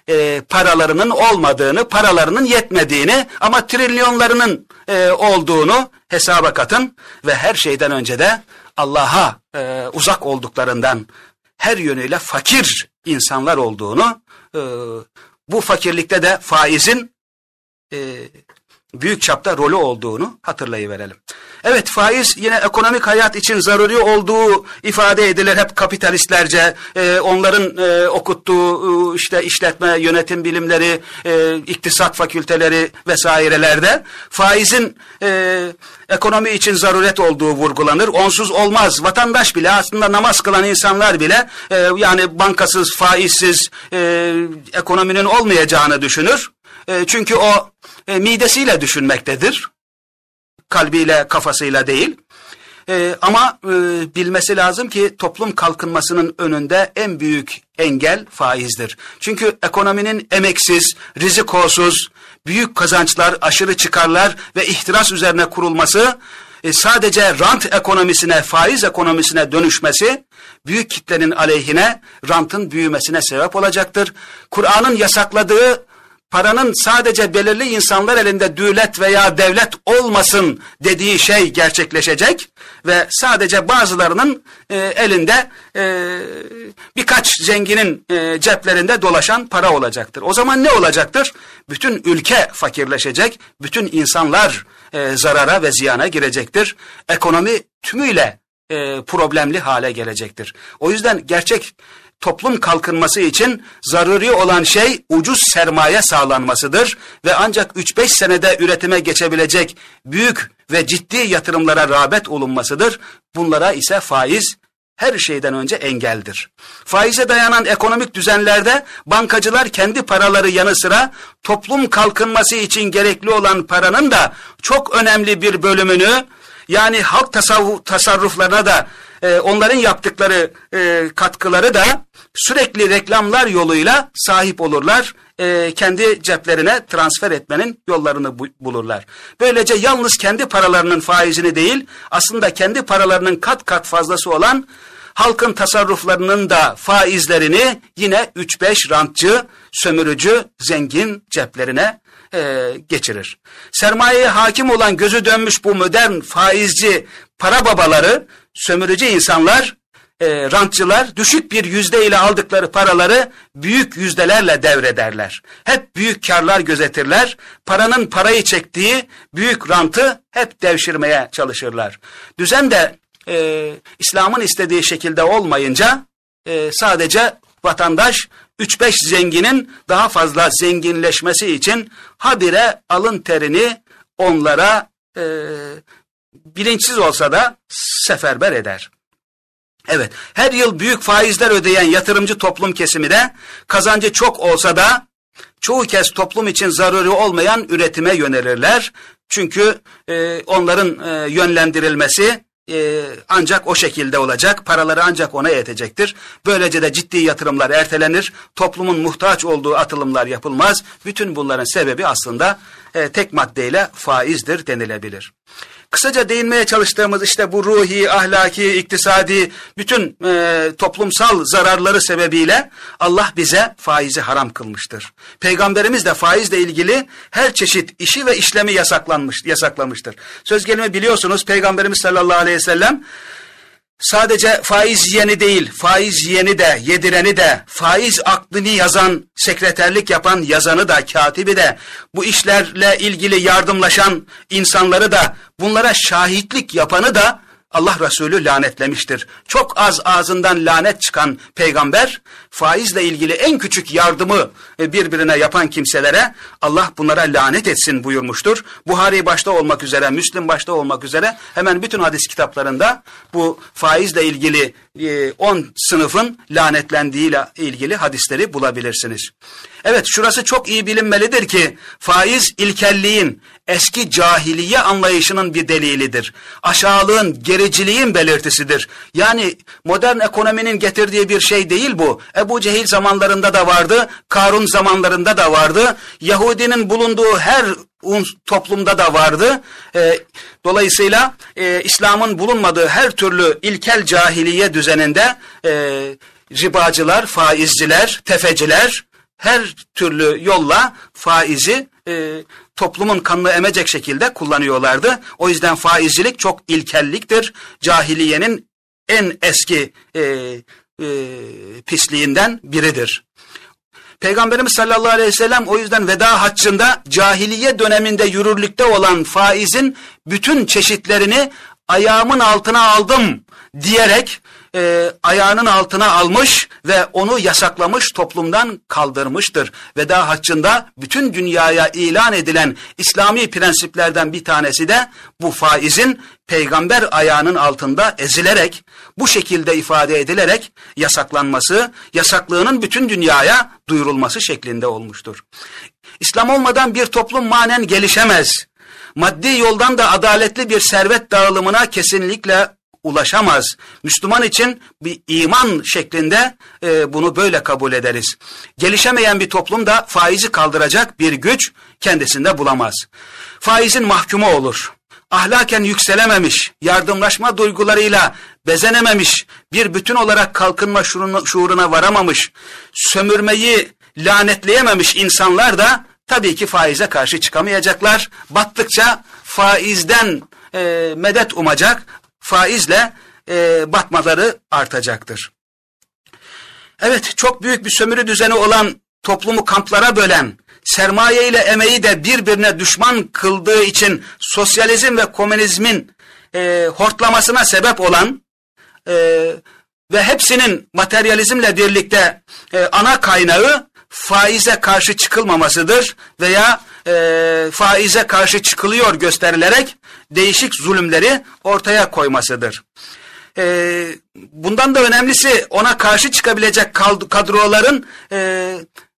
Speaker 1: e, paralarının olmadığını, paralarının yetmediğini ama trilyonlarının e, olduğunu hesaba katın ve her şeyden önce de Allah'a e, uzak olduklarından her yönüyle fakir insanlar olduğunu, e, bu fakirlikte de faizin e, büyük çapta rolü olduğunu hatırlayıverelim. Evet, faiz yine ekonomik hayat için zaruri olduğu ifade edilir hep kapitalistlerce. Ee, onların e, okuttuğu e, işte işletme, yönetim bilimleri, e, iktisat fakülteleri vesairelerde faizin e, ekonomi için zaruret olduğu vurgulanır. Onsuz olmaz. Vatandaş bile, aslında namaz kılan insanlar bile e, yani bankasız, faizsiz e, ekonominin olmayacağını düşünür. E, çünkü o e, midesiyle düşünmektedir. Kalbiyle, kafasıyla değil. Ee, ama e, bilmesi lazım ki toplum kalkınmasının önünde en büyük engel faizdir. Çünkü ekonominin emeksiz, rizikosuz, büyük kazançlar, aşırı çıkarlar ve ihtiras üzerine kurulması, e, sadece rant ekonomisine, faiz ekonomisine dönüşmesi, büyük kitlenin aleyhine rantın büyümesine sebep olacaktır. Kur'an'ın yasakladığı paranın sadece belirli insanlar elinde devlet veya devlet olmasın dediği şey gerçekleşecek ve sadece bazılarının e, elinde e, birkaç zenginin e, ceplerinde dolaşan para olacaktır. O zaman ne olacaktır? Bütün ülke fakirleşecek, bütün insanlar e, zarara ve ziyana girecektir. Ekonomi tümüyle e, problemli hale gelecektir. O yüzden gerçek toplum kalkınması için zaruri olan şey ucuz sermaye sağlanmasıdır ve ancak üç beş senede üretime geçebilecek büyük ve ciddi yatırımlara rağbet olunmasıdır. Bunlara ise faiz her şeyden önce engeldir. Faize dayanan ekonomik düzenlerde bankacılar kendi paraları yanı sıra toplum kalkınması için gerekli olan paranın da çok önemli bir bölümünü, yani halk tasarruflarına da e, onların yaptıkları e, katkıları da sürekli reklamlar yoluyla sahip olurlar. E, kendi ceplerine transfer etmenin yollarını bu, bulurlar. Böylece yalnız kendi paralarının faizini değil, aslında kendi paralarının kat kat fazlası olan halkın tasarruflarının da faizlerini yine üç beş rantçı, sömürücü, zengin ceplerine e, geçirir. Sermayeye hakim olan gözü dönmüş bu modern faizci para babaları, sömürücü insanlar, e, rantçılar düşük bir yüzde ile aldıkları paraları büyük yüzdelerle devrederler. Hep büyük karlar gözetirler. Paranın parayı çektiği büyük rantı hep devşirmeye çalışırlar. Düzen de e, İslam'ın istediği şekilde olmayınca e, sadece vatandaş üç beş zenginin daha fazla zenginleşmesi için habire alın terini onlara e, bilinçsiz olsa da seferber eder. Evet, her yıl büyük faizler ödeyen yatırımcı toplum kesimi de kazancı çok olsa da çoğu kez toplum için zaruri olmayan üretime yönelirler. Çünkü e, onların e, yönlendirilmesi e, ancak o şekilde olacak, paraları ancak ona yetecektir. Böylece de ciddi yatırımlar ertelenir, toplumun muhtaç olduğu atılımlar yapılmaz. Bütün bunların sebebi aslında e, tek maddeyle faizdir denilebilir. Kısaca değinmeye çalıştığımız işte bu ruhi, ahlaki, iktisadi, bütün e, toplumsal zararları sebebiyle Allah bize faizi haram kılmıştır. Peygamberimiz de faizle ilgili her çeşit işi ve işlemi yasaklanmış, yasaklamıştır. Söz gelimi biliyorsunuz, Peygamberimiz sallallahu aleyhi ve sellem sadece faiz yiyeni değil, faiz yiyeni de, yedireni de, faiz aklını yazan, sekreterlik yapan yazanı da, katibi de, bu işlerle ilgili yardımlaşan insanları da, bunlara şahitlik yapanı da Allah Resulü lanetlemiştir. Çok az ağzından lanet çıkan peygamber, faizle ilgili en küçük yardımı birbirine yapan kimselere Allah bunlara lanet etsin buyurmuştur. Buhari başta olmak üzere, Müslim başta olmak üzere hemen bütün hadis kitaplarında bu faizle ilgili on sınıfın lanetlendiğiyle ilgili hadisleri bulabilirsiniz. Evet, şurası çok iyi bilinmelidir ki faiz ilkelliğin, eski cahiliye anlayışının bir delilidir. Aşağılığın, gericiliğin belirtisidir. Yani modern ekonominin getirdiği bir şey değil bu. Ebu Cehil zamanlarında da vardı, Karun zamanlarında da vardı. Yahudinin bulunduğu her toplumda da vardı. E, dolayısıyla e, İslam'ın bulunmadığı her türlü ilkel cahiliye düzeninde e, ribacılar, faizciler, tefeciler her türlü yolla faizi e, toplumun kanını emecek şekilde kullanıyorlardı. O yüzden faizcilik çok ilkelliktir. Cahiliyenin en eski e, e, pisliğinden biridir. Peygamberimiz sallallahu aleyhi ve sellem o yüzden veda haccında cahiliye döneminde yürürlükte olan faizin bütün çeşitlerini ayağımın altına aldım diyerek e, ayağının altına almış ve onu yasaklamış, toplumdan kaldırmıştır. Veda haccında bütün dünyaya ilan edilen İslami prensiplerden bir tanesi de bu faizin peygamber ayağının altında ezilerek, bu şekilde ifade edilerek yasaklanması, yasaklığının bütün dünyaya duyurulması şeklinde olmuştur. İslam olmadan bir toplum manen gelişemez. Maddi yoldan da adaletli bir servet dağılımına kesinlikle ulaşamaz. Müslüman için bir iman şeklinde e, bunu böyle kabul ederiz. Gelişemeyen bir toplum da faizi kaldıracak bir güç kendisinde bulamaz. Faizin mahkumu olur. Ahlaken yükselememiş, yardımlaşma duygularıyla bezenememiş, bir bütün olarak kalkınma şuuruna, şuuruna varamamış, sömürmeyi lanetleyememiş insanlar da tabii ki faize karşı çıkamayacaklar. Battıkça faizden e, medet umacak, faizle e, batmaları artacaktır. Evet, çok büyük bir sömürü düzeni olan, toplumu kamplara bölen, sermaye ile emeği de birbirine düşman kıldığı için sosyalizm ve komünizmin e, hortlamasına sebep olan e, ve hepsinin materyalizmle birlikte e, ana kaynağı faize karşı çıkılmamasıdır veya e, faize karşı çıkılıyor gösterilerek değişik zulümleri ortaya koymasıdır. E, bundan da önemlisi ona karşı çıkabilecek kadroların e,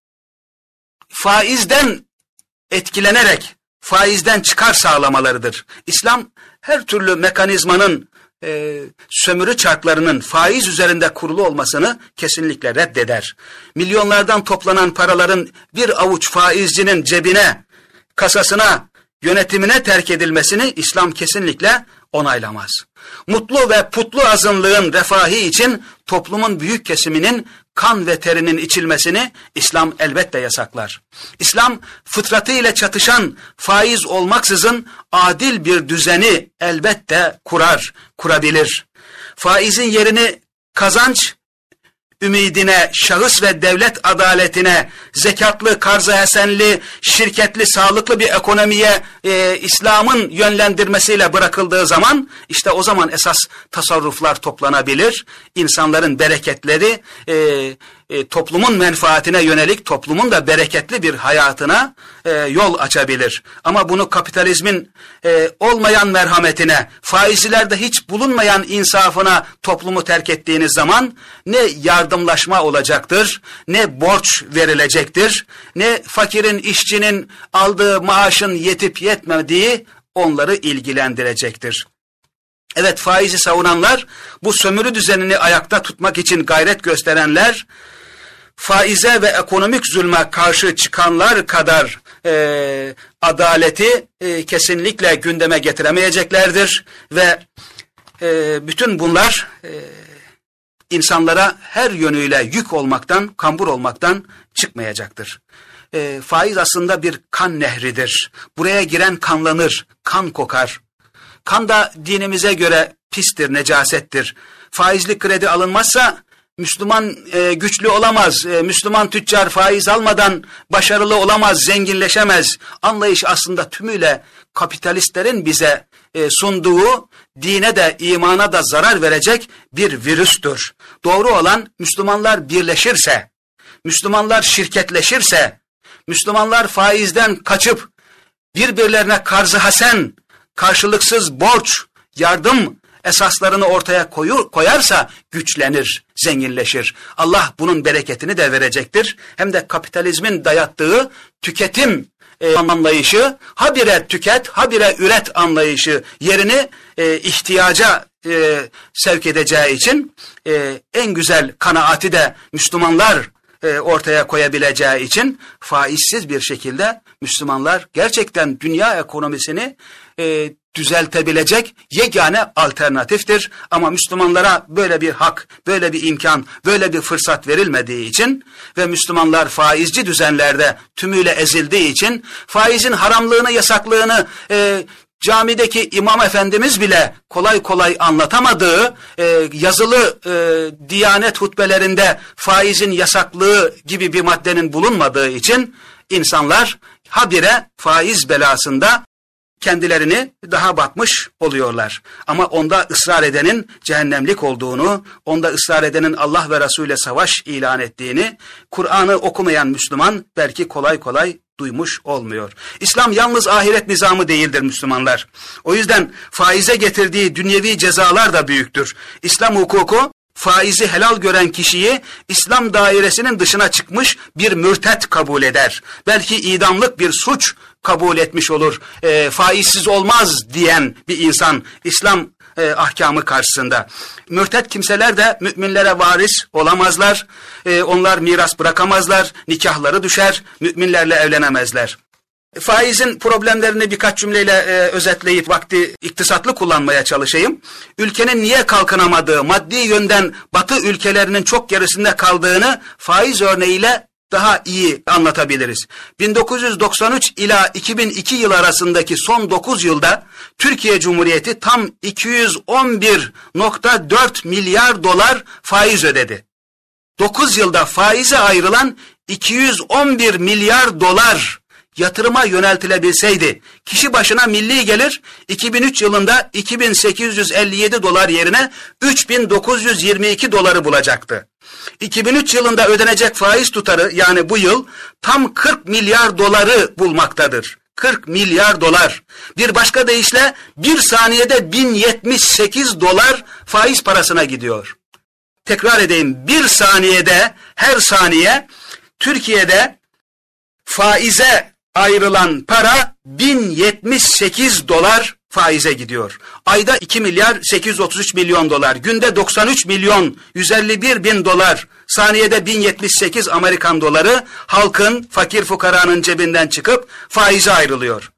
Speaker 1: faizden etkilenerek faizden çıkar sağlamalarıdır. İslam her türlü mekanizmanın e, sömürü çarklarının faiz üzerinde kurulu olmasını kesinlikle reddeder. Milyonlardan toplanan paraların bir avuç faizcinin cebine, kasasına, yönetimine terk edilmesini İslam kesinlikle onaylamaz. Mutlu ve putlu azınlığın refahı için toplumun büyük kesiminin kan ve terinin içilmesini İslam elbette yasaklar. İslam fıtratı ile çatışan faiz olmaksızın adil bir düzeni elbette kurar, kurabilir. Faizin yerini kazanç ümidine, şahıs ve devlet adaletine, zekatlı, karz-ı hasenli, şirketli, sağlıklı bir ekonomiye e, İslam'ın yönlendirmesiyle bırakıldığı zaman, işte o zaman esas tasarruflar toplanabilir. İnsanların bereketleri e, e, toplumun menfaatine yönelik, toplumun da bereketli bir hayatına e, yol açabilir. Ama bunu kapitalizmin e, olmayan merhametine, faizlerde hiç bulunmayan insafına toplumu terk ettiğiniz zaman ne yardımlaşma olacaktır, ne borç verilecektir, ne fakirin, işçinin aldığı maaşın yetip yetmediği onları ilgilendirecektir. Evet, faizi savunanlar, bu sömürü düzenini ayakta tutmak için gayret gösterenler, faize ve ekonomik zulme karşı çıkanlar kadar e, adaleti e, kesinlikle gündeme getiremeyeceklerdir ve e, bütün bunlar e, insanlara her yönüyle yük olmaktan, kambur olmaktan çıkmayacaktır. E, faiz aslında bir kan nehridir. Buraya giren kanlanır, kan kokar. Kan da dinimize göre pistir, necasettir. Faizli kredi alınmazsa Müslüman e, güçlü olamaz, e, Müslüman tüccar faiz almadan başarılı olamaz, zenginleşemez. Anlayış aslında tümüyle kapitalistlerin bize e, sunduğu, dine de imana da zarar verecek bir virüstür. Doğru olan, Müslümanlar birleşirse, Müslümanlar şirketleşirse, Müslümanlar faizden kaçıp birbirlerine karz-ı hasen, karşılıksız borç, yardım esaslarını ortaya koyur, koyarsa güçlenir, zenginleşir. Allah bunun bereketini de verecektir. Hem de kapitalizmin dayattığı tüketim e, anlayışı, habire tüket, habire üret anlayışı yerini e, ihtiyaca e, sevk edeceği için e, en güzel kanaati de Müslümanlar e, ortaya koyabileceği için faizsiz bir şekilde Müslümanlar gerçekten dünya ekonomisini e, düzeltebilecek yegane alternatiftir. Ama Müslümanlara böyle bir hak, böyle bir imkan, böyle bir fırsat verilmediği için ve Müslümanlar faizci düzenlerde tümüyle ezildiği için faizin haramlığını, yasaklığını e, camideki imam efendimiz bile kolay kolay anlatamadığı, e, yazılı e, Diyanet hutbelerinde faizin yasaklığı gibi bir maddenin bulunmadığı için insanlar habire faiz belasında kendilerini daha batmış oluyorlar. Ama onda ısrar edenin cehennemlik olduğunu, onda ısrar edenin Allah ve Resulü'yle savaş ilan ettiğini, Kur'an'ı okumayan Müslüman belki kolay kolay duymuş olmuyor. İslam yalnız ahiret nizamı değildir Müslümanlar. O yüzden faize getirdiği dünyevi cezalar da büyüktür. İslam hukuku faizi helal gören kişiyi İslam dairesinin dışına çıkmış bir mürtet kabul eder. Belki idamlık bir suç kabul etmiş olur. E, faizsiz olmaz diyen bir insan İslam e, ahkamı karşısında. Mürtet kimseler de müminlere varis olamazlar. E, onlar miras bırakamazlar. Nikahları düşer. Müminlerle evlenemezler. Faizin problemlerini birkaç cümleyle e, özetleyip vakti iktisatlı kullanmaya çalışayım. Ülkenin niye kalkınamadığı, maddi yönden Batı ülkelerinin çok gerisinde kaldığını faiz örneğiyle daha iyi anlatabiliriz. bin dokuz yüz doksan üç ila iki bin iki yıl arasındaki son dokuz yılda Türkiye Cumhuriyeti tam iki yüz on bir nokta dört milyar dolar faiz ödedi. dokuz yılda faize ayrılan iki yüz on bir milyar dolar yatırıma yöneltilebilseydi, kişi başına milli gelir iki bin üç yılında iki bin sekiz yüz elli yedi dolar yerine üç bin dokuz yüz yirmi iki doları bulacaktı. iki bin üç yılında ödenecek faiz tutarı, yani bu yıl, tam kırk milyar doları bulmaktadır. kırk milyar dolar. Bir başka deyişle bir saniyede bin yetmiş sekiz dolar faiz parasına gidiyor. Tekrar edeyim, bir saniyede, her saniye Türkiye'de faize ayrılan para bin yetmiş sekiz dolar faize gidiyor. Ayda iki milyar sekiz yüz otuz üç milyon dolar, günde doksan üç milyon yüz elli bir bin dolar, saniyede bin yetmiş sekiz Amerikan doları halkın, fakir fukaranın cebinden çıkıp faize ayrılıyor.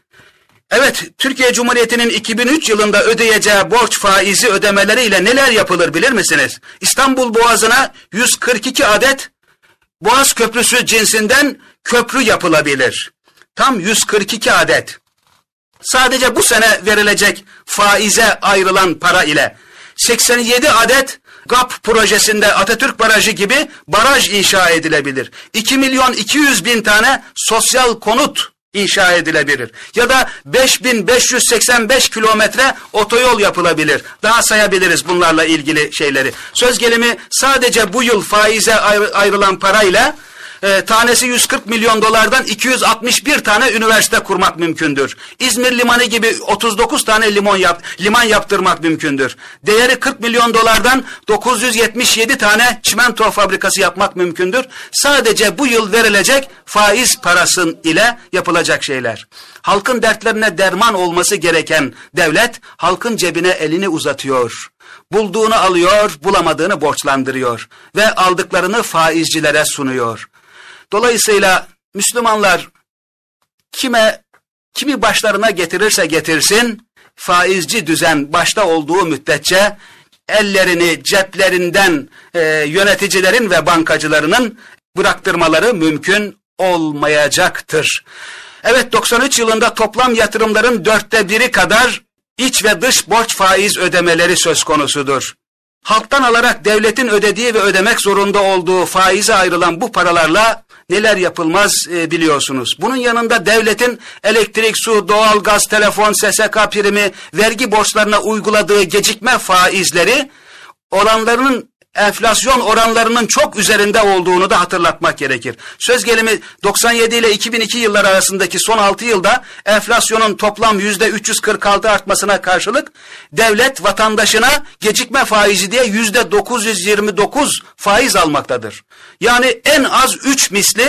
Speaker 1: Evet, Türkiye Cumhuriyeti'nin iki bin üç yılında ödeyeceği borç faizi ödemeleriyle neler yapılır bilir misiniz? İstanbul Boğazı'na yüz kırk iki adet Boğaz Köprüsü cinsinden köprü yapılabilir. Tam yüz kırk iki adet. Sadece bu sene verilecek faize ayrılan para ile seksen yedi adet G A P projesinde Atatürk Barajı gibi baraj inşa edilebilir. iki milyon iki yüz bin tane sosyal konut inşa edilebilir. Ya da beş bin beş yüz seksen beş kilometre otoyol yapılabilir. Daha sayabiliriz bunlarla ilgili şeyleri. Söz gelimi sadece bu yıl faize ayrılan parayla E, tanesi yüz kırk milyon dolardan iki yüz altmış bir tane üniversite kurmak mümkündür. İzmir Limanı gibi otuz dokuz tane limon yap, liman yaptırmak mümkündür. Değeri kırk milyon dolardan dokuz yüz yetmiş yedi tane çimento fabrikası yapmak mümkündür. Sadece bu yıl verilecek faiz parası ile yapılacak şeyler. Halkın dertlerine derman olması gereken devlet, halkın cebine elini uzatıyor. Bulduğunu alıyor, bulamadığını borçlandırıyor ve aldıklarını faizcilere sunuyor. Dolayısıyla Müslümanlar kime kimi başlarına getirirse getirsin, faizci düzen başta olduğu müddetçe ellerini ceplerinden e, yöneticilerin ve bankacılarının bıraktırmaları mümkün olmayacaktır. Evet, doksan üç yılında toplam yatırımların dörtte biri kadar iç ve dış borç faiz ödemeleri söz konusudur. Halktan alarak devletin ödediği ve ödemek zorunda olduğu faize ayrılan bu paralarla neler yapılmaz e, biliyorsunuz. Bunun yanında devletin elektrik, su, doğalgaz, telefon, S S K primi, vergi borçlarına uyguladığı gecikme faizleri oranlarının, enflasyon oranlarının çok üzerinde olduğunu da hatırlatmak gerekir. Söz gelimi doksan yedi ile iki bin iki yılları arasındaki son altı yılda enflasyonun toplam yüzde üç yüz kırk altı artmasına karşılık devlet vatandaşına gecikme faizi diye yüzde dokuz yüz yirmi dokuz faiz almaktadır. Yani en az üç misli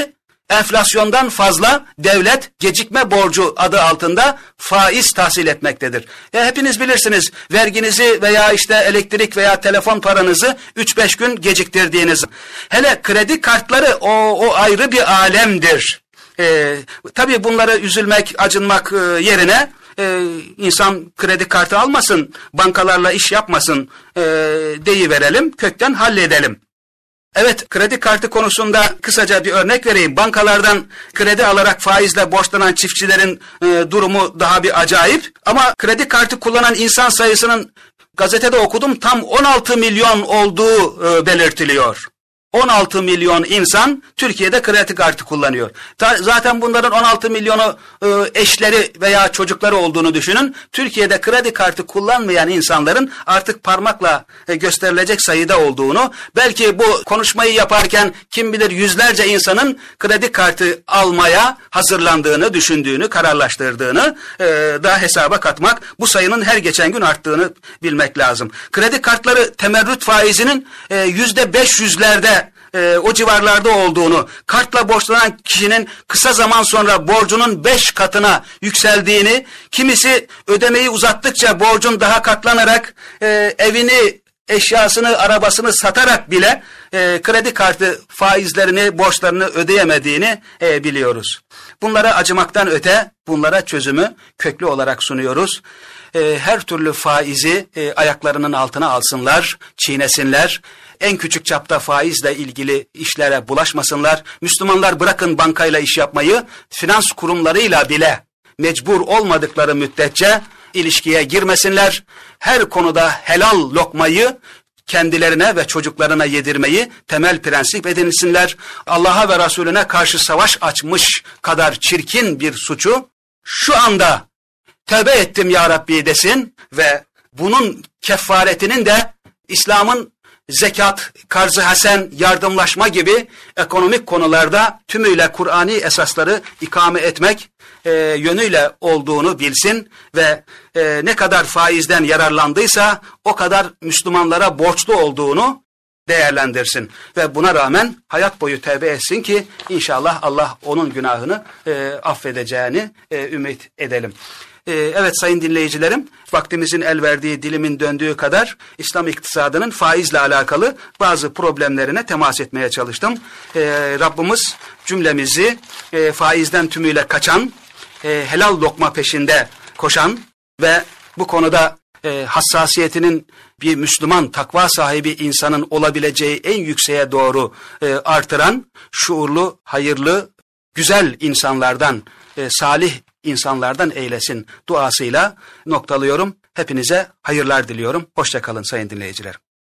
Speaker 1: enflasyondan fazla devlet gecikme borcu adı altında faiz tahsil etmektedir. E, hepiniz bilirsiniz, verginizi veya işte elektrik veya telefon paranızı üç beş gün geciktirdiğiniz. Hele kredi kartları o, o ayrı bir alemdir. E, tabii bunları üzülmek, acınmak e, yerine e, insan kredi kartı almasın, bankalarla iş yapmasın e, deyiverelim, kökten halledelim. Evet, kredi kartı konusunda kısaca bir örnek vereyim. Bankalardan kredi alarak faizle borçlanan çiftçilerin e, durumu daha bir acayip. Ama kredi kartı kullanan insan sayısının gazetede okudum tam on altı milyon olduğu e, belirtiliyor. on altı milyon insan Türkiye'de kredi kartı kullanıyor. Ta, zaten bunların on altı milyonu e, eşleri veya çocukları olduğunu düşünün. Türkiye'de kredi kartı kullanmayan insanların artık parmakla e, gösterilecek sayıda olduğunu, belki bu konuşmayı yaparken kim bilir yüzlerce insanın kredi kartı almaya hazırlandığını, düşündüğünü, kararlaştırdığını e, daha hesaba katmak, bu sayının her geçen gün arttığını bilmek lazım. Kredi kartları temerrüt faizinin e, yüzde beş yüzlerde E, o civarlarda olduğunu, kartla borçlanan kişinin kısa zaman sonra borcunun beş katına yükseldiğini, kimisi ödemeyi uzattıkça borcun daha katlanarak e, evini, eşyasını, arabasını satarak bile e, kredi kartı faizlerini, borçlarını ödeyemediğini e, biliyoruz. Bunlara acımaktan öte, bunlara çözümü köklü olarak sunuyoruz. E, her türlü faizi e, ayaklarının altına alsınlar, çiğnesinler. En küçük çapta faizle ilgili işlere bulaşmasınlar. Müslümanlar bırakın bankayla iş yapmayı, finans kurumlarıyla bile mecbur olmadıkları müddetçe ilişkiye girmesinler. Her konuda helal lokmayı kendilerine ve çocuklarına yedirmeyi temel prensip edinsinler. Allah'a ve Resulüne karşı savaş açmış kadar çirkin bir suçu şu anda tövbe ettim ya Rabbi desin ve bunun kefaretinin de İslam'ın zekat, karz-ı hasen, yardımlaşma gibi ekonomik konularda tümüyle Kur'ani esasları ikame etmek e, yönüyle olduğunu bilsin ve e, ne kadar faizden yararlandıysa o kadar Müslümanlara borçlu olduğunu değerlendirsin. Ve buna rağmen hayat boyu tevbe etsin ki inşallah Allah onun günahını e, affedeceğini e, ümit edelim. Evet sayın dinleyicilerim, vaktimizin el verdiği, dilimin döndüğü kadar İslam iktisadının faizle alakalı bazı problemlerine temas etmeye çalıştım. Ee, Rabbimiz cümlemizi e, faizden tümüyle kaçan, e, helal lokma peşinde koşan ve bu konuda e, hassasiyetinin bir Müslüman, takva sahibi insanın olabileceği en yükseğe doğru e, artıran, şuurlu, hayırlı, güzel insanlardan, e, salih insanlardan eylesin duasıyla noktalıyorum. Hepinize hayırlar diliyorum. Hoşça kalın sayın dinleyiciler.